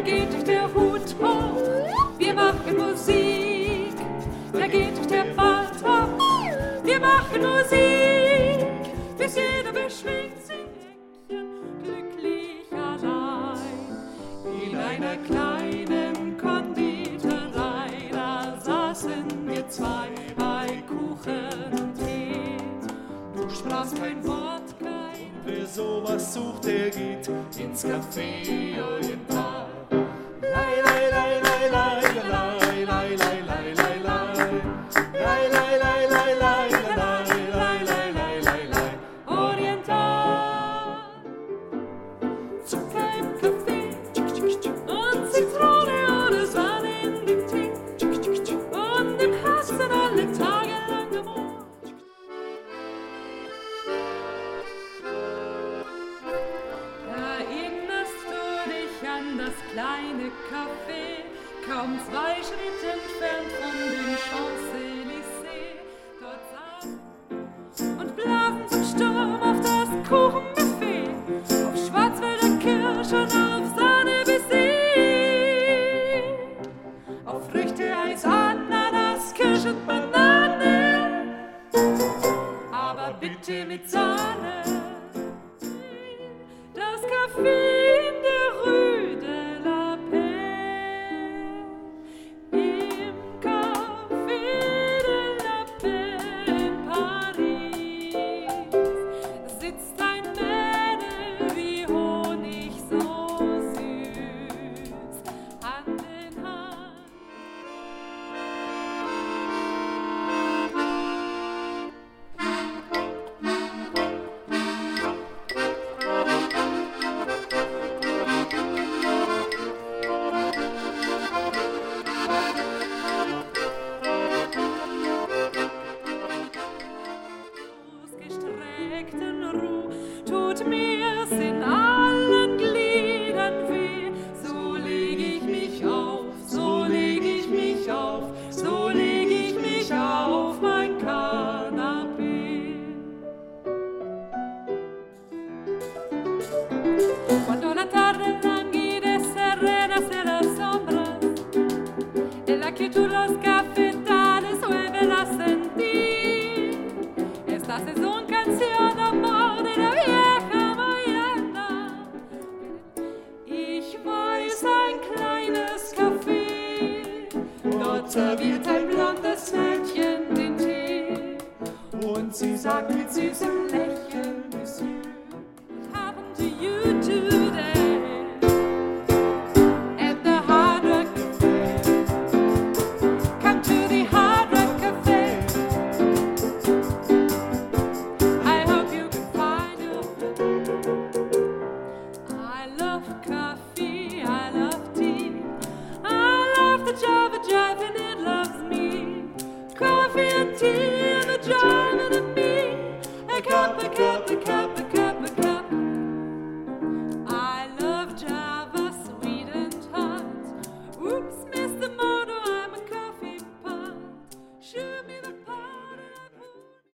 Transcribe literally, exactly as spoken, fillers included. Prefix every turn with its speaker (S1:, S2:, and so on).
S1: geht euch der Hut hoch, wir machen Musik. Da geht euch der Bart hoch, wir machen Musik. Bis jeder beschwingt sich glücklich allein. In einer kleinen Konditorei, da saßen wir zwei bei Kuchen und Tee. Du sprachst kein Wort, kein.
S2: Wer sowas sucht, der geht ins Café Oriental. Lei, lei, lei, lei, lei, lei, lei, lei, lei, lei, lei. Lei, lei, lei, lei, lei, lei, lei, lei, lei, lei, lei.
S1: Oriental. Zucker im Kaffee und Zitrone oder Sahne in dem Tee. Und im Herzen alle Tage lang Amor. Erinnerst du dich an das kleine Café, kaum zwei Schritte entfernt von den Champs-Élysées? Dort saßen und blasen zum Sturm auf das Kuchenbuffet, auf Schwarzwälder Kirsch und auf Sahne Baiser, auf Früchte, Eis, Ananas, Kirsch und Banane, aber bitte mit Sahne. Das Café in der Rue de la Paix, im Café de la Paix in Paris, sitzt ein Mädel wie Honig so süß, Hand in Hand. Ausgestreckten Ruh tut mir's in allen Gliedern weh. So leg ich mich auf, so leg ich mich auf, so leg ich mich auf mein Kanapee. Cuando la tarde languidece, renace las sombras, en la quietud los cafetales vuelven a sentir. Esta es una canción de amor de la vieja mañana. Ich weiß ein kleines Café, dort serviert ein blondes Mädchen den Tee.
S2: Und sie sagt mit süßem Lächeln, Monsieur.